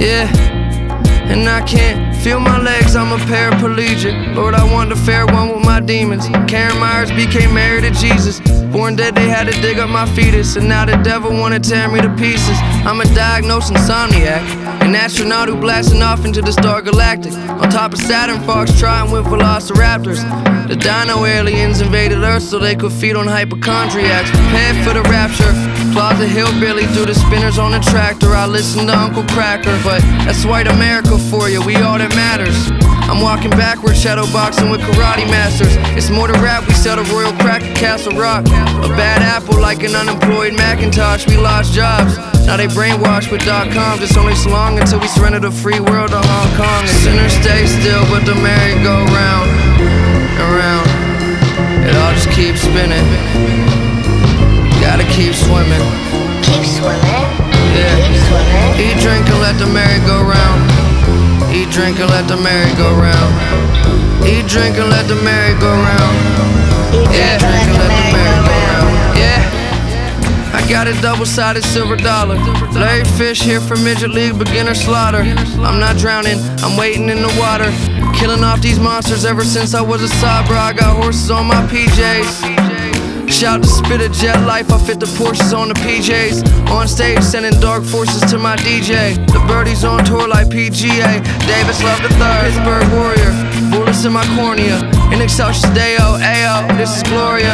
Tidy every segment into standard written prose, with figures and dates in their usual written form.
Yeah, and I can't feel my legs, I'm a paraplegic. Lord, I want the fair one with my demons. Karen Myers became married to Jesus. Born dead, they had to dig up my fetus. And now the devil wanna tear me to pieces. I'm a diagnosed insomniac, an astronaut who blasting off into the star galactic. On top of Saturn, foxtrotting with velociraptors. The dino aliens invaded Earth so they could feed on hypochondriacs. Prepared for the rapture, Plaza Hillbilly through the spinners on the tractor. I listen to Uncle Cracker, but that's white America for you, we all that matters. I'm walking backwards, shadow boxing with karate masters. It's more to rap, we sell the Royal Crack at Castle Rock. A bad apple like an unemployed Macintosh, we lost jobs. Now they brainwashed with .com. It's only so long until we surrender the free world to Hong Kong. And sinners stay still, but the merry-go-round and round. It all just keeps spinning. Gotta keep swimming. Keep swimming. Yeah. Keep swimming. Eat, drink, and let the merry-go-round. Eat, drink, and let the merry-go-round. Eat, drink, and let the merry-go-round. Eat, drink, and let the merry-go-round. Yeah. I got a double-sided silver dollar. Larry Fish here for Midget League beginner slaughter. I'm not drowning, I'm waiting in the water. Killing off these monsters ever since I was a Sabra. I got horses on my PJs. Shout to Spit a Jet Life, I fit the Porsches on the PJs. On stage, sending dark forces to my DJ. The birdies on tour like PGA. Davis Love III, Pittsburgh Warrior. Bullets in my cornea. In Excelsis Deo, Ayo, this is Gloria.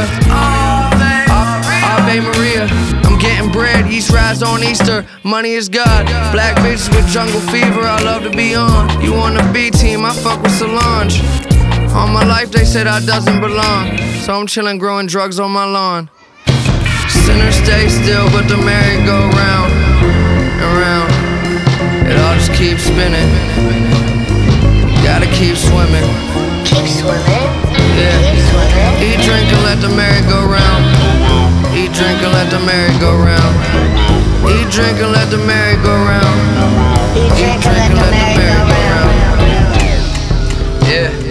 Ave Maria. I'm getting bread, East Rise on Easter. Money is God. Black bitches with jungle fever, I love to be on. You on the B team, I fuck with Solange. All my life they said I doesn't belong, so I'm chillin' growing drugs on my lawn. Sinners stay still, but the merry-go-round and round. It all just keeps spinning. Gotta keep swimming. Keep swimming. Yeah. Keep swimming. Eat, drink, and let the merry-go-round. Eat, drink, and let the merry-go-round. Eat, drink, and let the merry-go-round. Eat, drink, and let the merry-go-round. Yeah.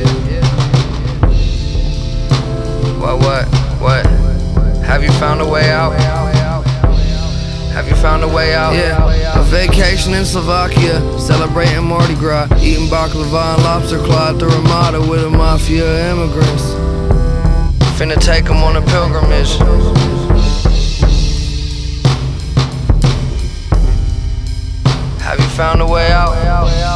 What? Have you found a way out? Have you found a way out? Yeah. A vacation in Slovakia, celebrating Mardi Gras, eating baklava and lobster claw at the Ramada with a mafia of immigrants. Finna take them on a pilgrimage. Have you found a way out?